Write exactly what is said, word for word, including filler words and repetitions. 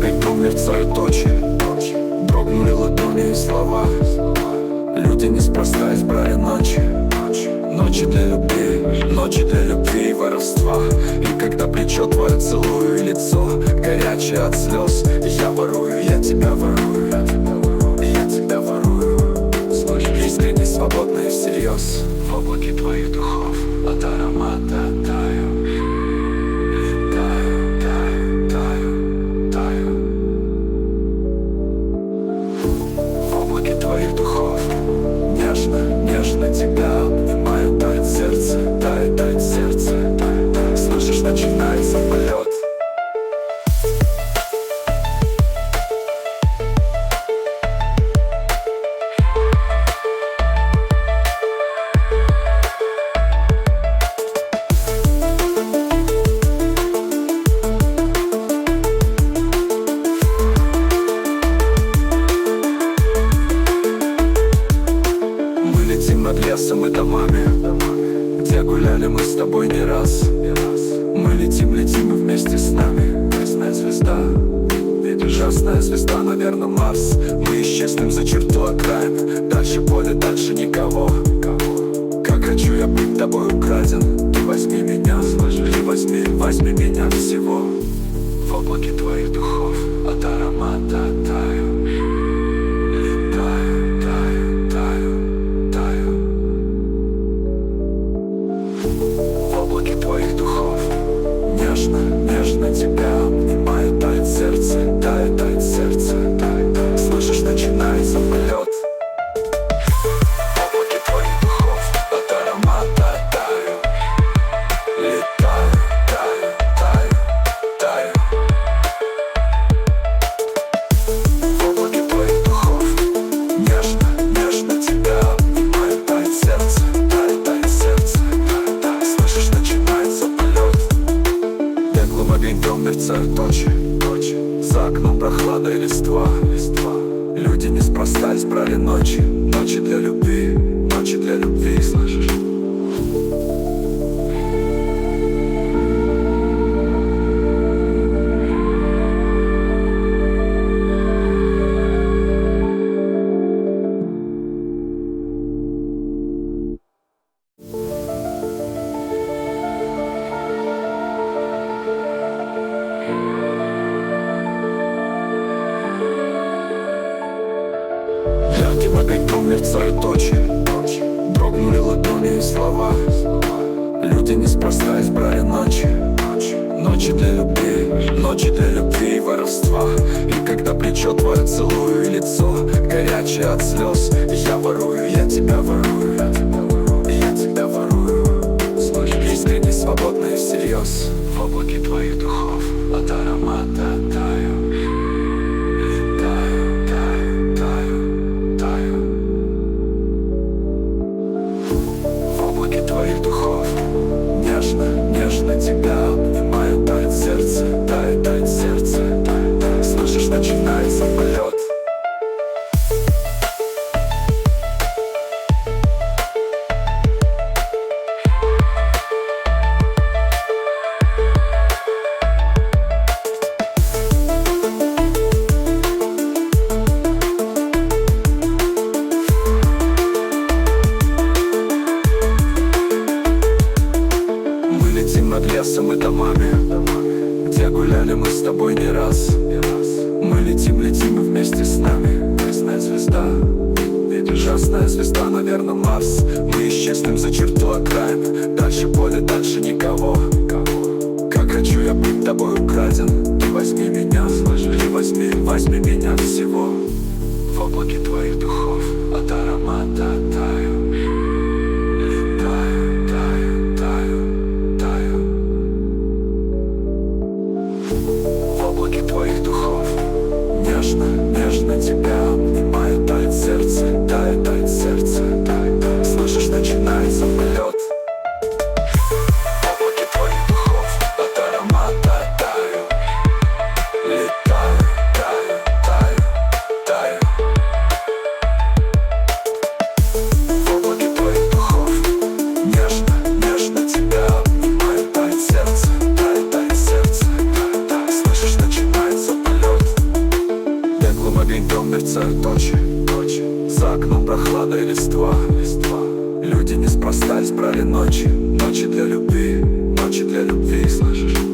огоньком мерцают очи, дрогнули ладони и слова. Люди неспроста избрали ночи, ночи для любви, ночи для любви и воровства. И когда плечо твое целую и лицо горячее от слез, я ворую, я тебя ворую, я тебя ворую. Искренне, свободно и всерьез, в облаке твоих духов от аромата таю. Летаю, таю, таю, таю. В облаке твоих духов нежно, нежно тебя обнимаю. Тает сердце, тает, тает сердце. Слышишь, начинается полет. Над лесом и домами, где гуляли мы с тобой не раз. Мы летим, летим и вместе с нами красная звезда, ведь ужасная звезда, наверное, Марс. Мы исчезнем за черту окраин, дальше поле, дальше никого. Как хочу я быть тобой украден. Ты возьми меня, ты возьми, возьми меня всего. В облаке твоих духов от аромата таю. Твоих духов нежно, нежно тебя обнимаю. Тает сердце, тает, тает сердце. Слышишь, начинается полет. В облаке твоих духов от аромата таю. Летаю, таю, таю, таю. В облаке твоих духов нежно, нежно тебя обнимаю. Тает сердце, тает, тает сердце. Слышишь, начинается полет. Беглым огоньком мерцают очи, за окном прохлада и листва. Люди неспроста избрали ночи, ночи для любви, ночи для любви. Слышишь? Ярким огоньком мерцают очи, дрогнули ладони и слова. Люди неспроста избрали ночи, ночи для любви, ночи для любви и воровства. И когда плечо твое целую и лицо горячее от слез, я ворую, я тебя ворую, я тебя ворую. Искренне, свободно и всерьез, в облаке твоих духов от аромата таю. Твоих духов нежно, нежно тебя обнимаю. Тает сердце, тает, тает сердце. Слышишь, начинается полет. Над лесом и домами, где гуляли мы с тобой не раз. Мы летим, летим и вместе с нами красная звезда, ведь ужасная звезда, наверное, Марс. Мы исчезнем за черту окраин, дальше поле, дальше никого. Как хочу я быть тобой украден. Ты возьми меня, ты возьми, возьми меня всего. В облаке твоих духов от аромата таю. Твоих духов нежно, нежно тебя обнимаю. Тает сердце, тает, тает сердце. Слышишь, начинается полет. В облаке твоих духов от аромата таю. Летаю, таю, таю, таю. мерцают ночи, ночи. За окном прохлада и листва, листва. Люди неспроста избрали ночи, ночи для любви, ночи для любви, слышишь?